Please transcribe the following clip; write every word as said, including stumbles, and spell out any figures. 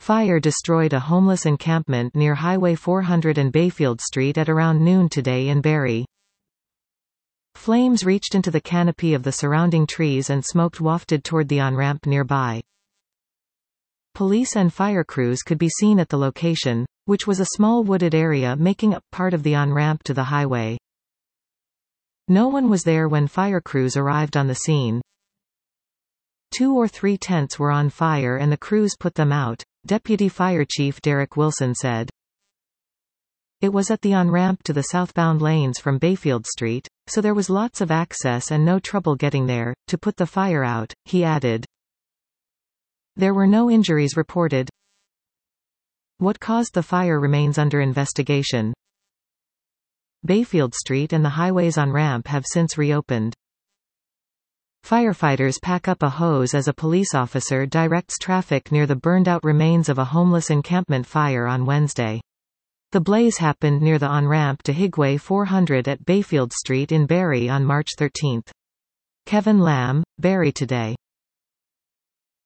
Fire destroyed a homeless encampment near Highway four hundred and Bayfield Street at around noon today in Barrie. Flames reached into the canopy of the surrounding trees and smoke wafted toward the on-ramp nearby. Police and fire crews could be seen at the location, which was a small wooded area making up part of the on-ramp to the highway. No one was there when fire crews arrived on the scene. Two or three tents were on fire and the crews put them out, Deputy Fire Chief Derek Wilson said. It was at the on-ramp to the southbound lanes from Bayfield Street, so there was lots of access and no trouble getting there, to put the fire out, he added. There were no injuries reported. What caused the fire remains under investigation. Bayfield Street and the highway's on-ramp have since reopened. Firefighters pack up a hose as a police officer directs traffic near the burned-out remains of a homeless encampment fire on Wednesday. The blaze happened near the on-ramp to Highway four hundred at Bayfield Street in Barrie on March thirteenth. Kevin Lamb, Barrie Today.